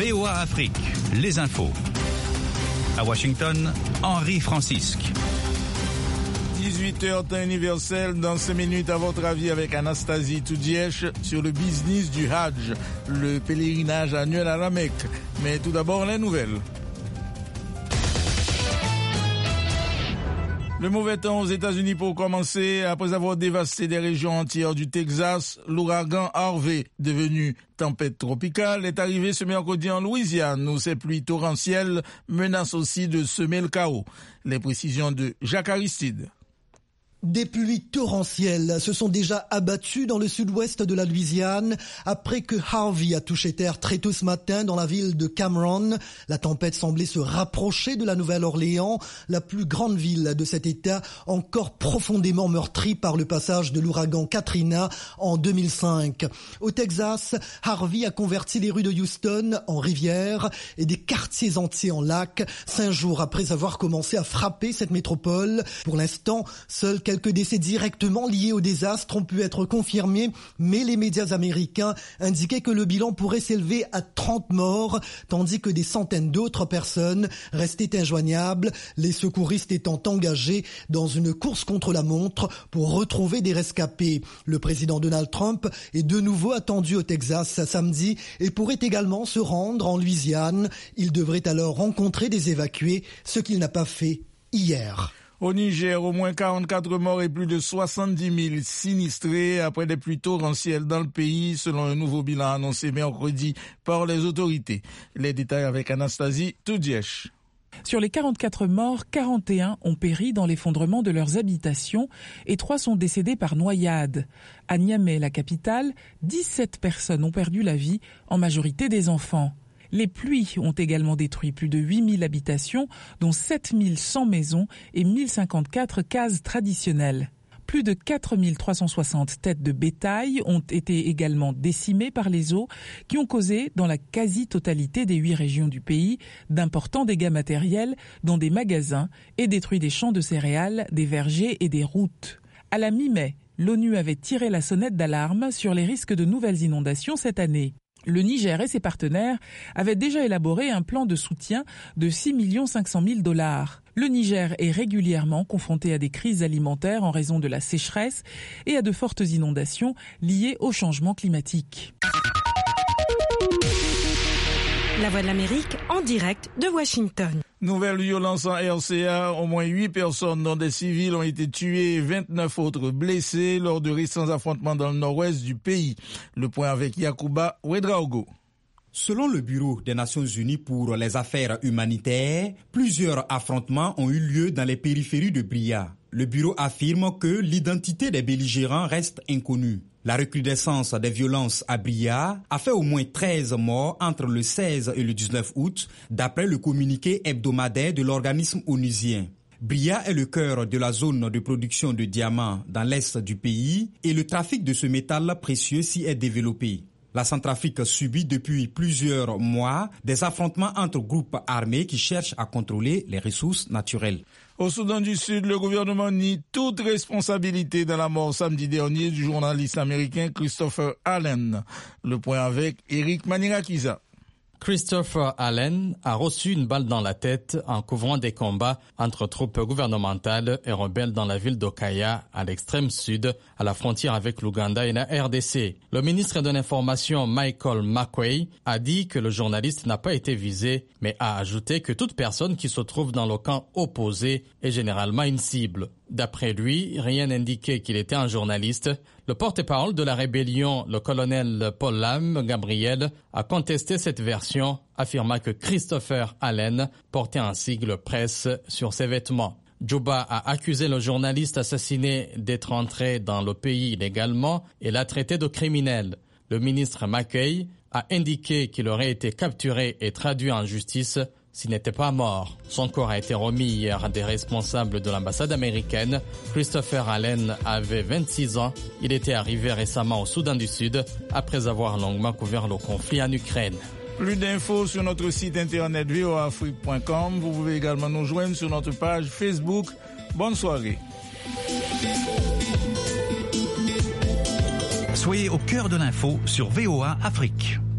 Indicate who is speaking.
Speaker 1: VOA Afrique, les infos. À Washington, Henri Francisque.
Speaker 2: 18h temps universel, dans 5 minutes à votre avis avec Anastasie Toudiesh sur le business du Hajj, le pèlerinage annuel à la Mecque. Mais tout d'abord les nouvelles. Le mauvais temps aux États-Unis pour commencer. Après avoir dévasté des régions entières du Texas, l'ouragan Harvey, devenu tempête tropicale, est arrivé ce mercredi en Louisiane, où ces pluies torrentielles menacent aussi de semer le chaos. Les précisions de Jacques Aristide.
Speaker 3: Des pluies torrentielles se sont déjà abattues dans le sud-ouest de la Louisiane après que Harvey a touché terre très tôt ce matin dans la ville de Cameron. La tempête semblait se rapprocher de la Nouvelle-Orléans, la plus grande ville de cet État, encore profondément meurtrie par le passage de l'ouragan Katrina en 2005. Au Texas, Harvey a converti les rues de Houston en rivières et des quartiers entiers en lacs, 5 jours après avoir commencé à frapper cette métropole. Pour l'instant, seuls quelques décès directement liés au désastre ont pu être confirmés, mais les médias américains indiquaient que le bilan pourrait s'élever à 30 morts, tandis que des centaines d'autres personnes restaient injoignables, les secouristes étant engagés dans une course contre la montre pour retrouver des rescapés. Le président Donald Trump est de nouveau attendu au Texas samedi et pourrait également se rendre en Louisiane. Il devrait alors rencontrer des évacués, ce qu'il n'a pas fait hier.
Speaker 2: Au Niger, au moins 44 morts et plus de 70 000 sinistrés après des pluies torrentielles dans le pays, selon un nouveau bilan annoncé mercredi par les autorités. Les détails avec Anastasie Toudiesh.
Speaker 4: Sur les 44 morts, 41 ont péri dans l'effondrement de leurs habitations et 3 sont décédés par noyade. À Niamey, la capitale, 17 personnes ont perdu la vie, en majorité des enfants. Les pluies ont également détruit plus de 8000 habitations, dont 7100 maisons et 1054 cases traditionnelles. Plus de 4360 têtes de bétail ont été également décimées par les eaux qui ont causé, dans la quasi-totalité des 8 régions du pays, d'importants dégâts matériels dans des magasins et détruit des champs de céréales, des vergers et des routes. À la mi-mai, l'ONU avait tiré la sonnette d'alarme sur les risques de nouvelles inondations cette année. Le Niger et ses partenaires avaient déjà élaboré un plan de soutien de 6 500 000 $. Le Niger est régulièrement confronté à des crises alimentaires en raison de la sécheresse et à de fortes inondations liées au changement climatique.
Speaker 5: La Voix de l'Amérique en direct de Washington.
Speaker 2: Nouvelle violence en RCA, au moins 8 personnes, dont des civils, ont été tuées et 29 autres blessés lors de récents affrontements dans le nord-ouest du pays. Le point avec Yacouba Ouedraogo.
Speaker 6: Selon le Bureau des Nations Unies pour les affaires humanitaires, plusieurs affrontements ont eu lieu dans les périphéries de Bria. Le bureau affirme que l'identité des belligérants reste inconnue. La recrudescence des violences à Bria a fait au moins 13 morts entre le 16 et le 19 août, d'après le communiqué hebdomadaire de l'organisme onusien. Bria est le cœur de la zone de production de diamants dans l'est du pays et le trafic de ce métal précieux s'y est développé. La Centrafrique subit depuis plusieurs mois des affrontements entre groupes armés qui cherchent à contrôler les ressources naturelles.
Speaker 2: Au Soudan du Sud, le gouvernement nie toute responsabilité dans la mort samedi dernier du journaliste américain Christopher Allen. Le point avec Eric Manirakiza.
Speaker 7: Christopher Allen a reçu une balle dans la tête en couvrant des combats entre troupes gouvernementales et rebelles dans la ville d'Okaya, à l'extrême sud, à la frontière avec l'Ouganda et la RDC. Le ministre de l'Information, Michael Makwei, a dit que le journaliste n'a pas été visé, mais a ajouté que toute personne qui se trouve dans le camp opposé est généralement une cible. D'après lui, rien n'indiquait qu'il était un journaliste. Le porte-parole de la rébellion, le colonel Paul Lam Gabriel, a contesté cette version, affirmant que Christopher Allen portait un sigle presse sur ses vêtements. Juba a accusé le journaliste assassiné d'être entré dans le pays illégalement et l'a traité de criminel. Le ministre Mackay a indiqué qu'il aurait été capturé et traduit en justice s'il n'était pas mort. Son corps a été remis hier à des responsables de l'ambassade américaine. Christopher Allen avait 26 ans. Il était arrivé récemment au Soudan du Sud après avoir longuement couvert le conflit en Ukraine.
Speaker 2: Plus d'infos sur notre site internet voaafrique.com. Vous pouvez également nous joindre sur notre page Facebook. Bonne soirée.
Speaker 1: Soyez au cœur de l'info sur VOA Afrique.